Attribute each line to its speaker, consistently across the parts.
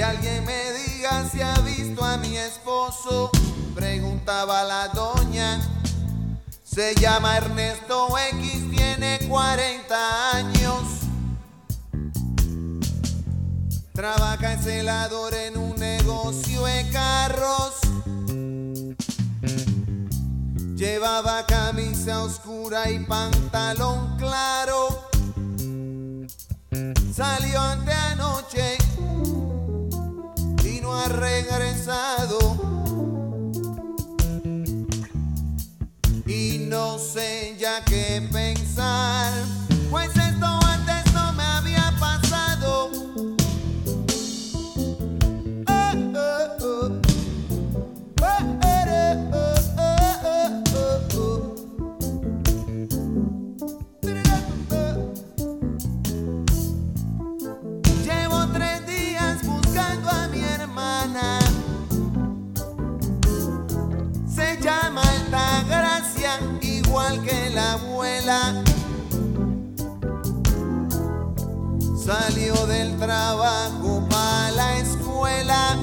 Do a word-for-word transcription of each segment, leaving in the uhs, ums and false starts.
Speaker 1: Que alguien me diga si ha visto a mi esposo, preguntaba la doña. Se llama Ernesto X, tiene cuarenta años. Trabaja en celador en un negocio de carros. Llevaba camisa oscura y pantalón claro. Salió anteanoche y no ha regresado. Y no sé ya qué pensar, pues esto antes no me había pasado. Oh, oh, oh. Oh, oh, oh, oh, oh, oh. Llevo tres días buscando a mi hermana. Se llama Altagracia, igual que la abuela. Salió del trabajo para la escuela.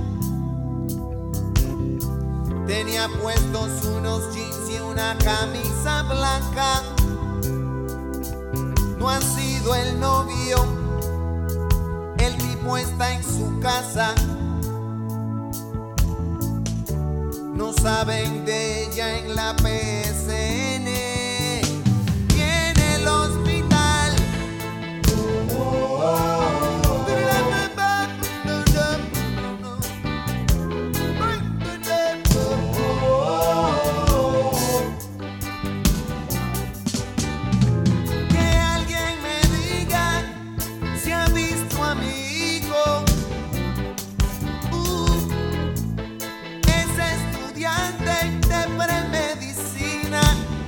Speaker 1: Tenía puestos unos jeans y una camisa blanca. No ha sido el novio, el tipo está en su casa. No saben de ella en la P S N y en el hospital. Que alguien me diga si ha visto a mi hijo. Uh, de premedicina.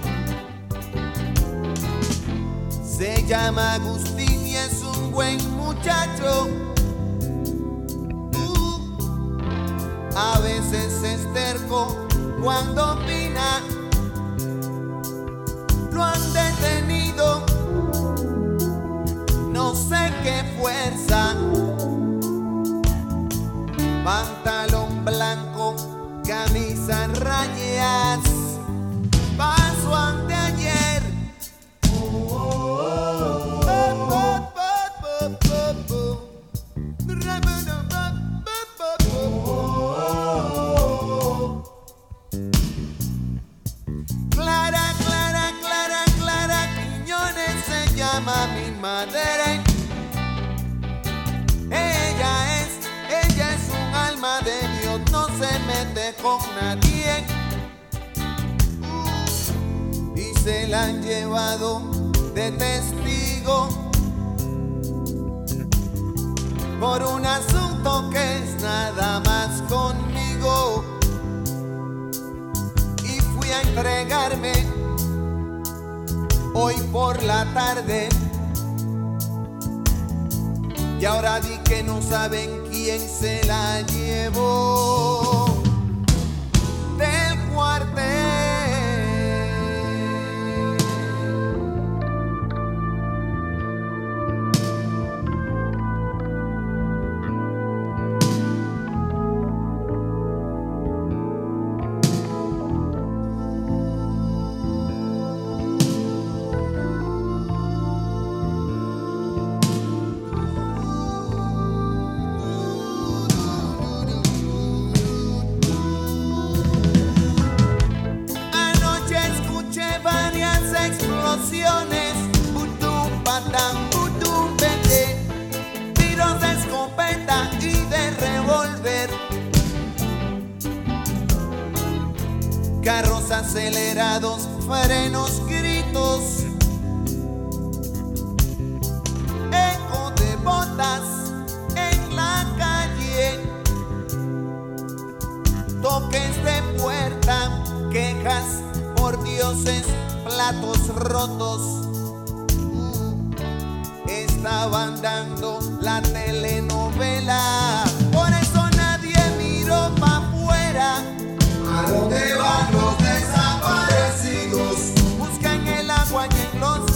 Speaker 1: Se llama Agustín y es un buen muchacho. Uh, a veces es terco cuando opina. Lo han detenido, no sé qué fuerza. Pantalón blanco, camisa en rayas, pasó anteayer. Clara, Clara, Clara, Clara Quiñones se llama mi madre. Ella es, ella es un alma de Dios, no se mete con nadie. Uh, y se la han llevado de testigo por un asunto que es nada más conmigo. Y fui a entregarme hoy por la tarde. Y ahora di que no saben quién se la llevó del cuartel. Explosiones, putum, patam, putum, vete, tiros de escopeta y de revólver, carros acelerados, frenos, gritos, eco de botas en la calle, toques de puerta, quejas por dioses, platos rotos. Uh, estaban dando la telenovela, por eso nadie miró pa' afuera. ¿A dónde van los desaparecidos? Buscan el agua y en los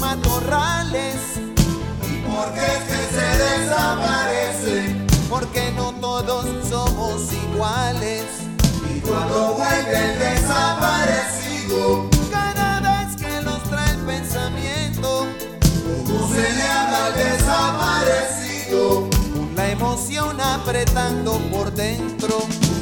Speaker 1: matorrales. ¿Y por qué es que se desaparecen? Porque no todos todos somos iguales.
Speaker 2: Y cuando vuelve el desaparecido,
Speaker 1: cada vez que nos trae el pensamiento,
Speaker 2: ¿cómo se le habla al desaparecido?
Speaker 1: con la emoción apretando por dentro.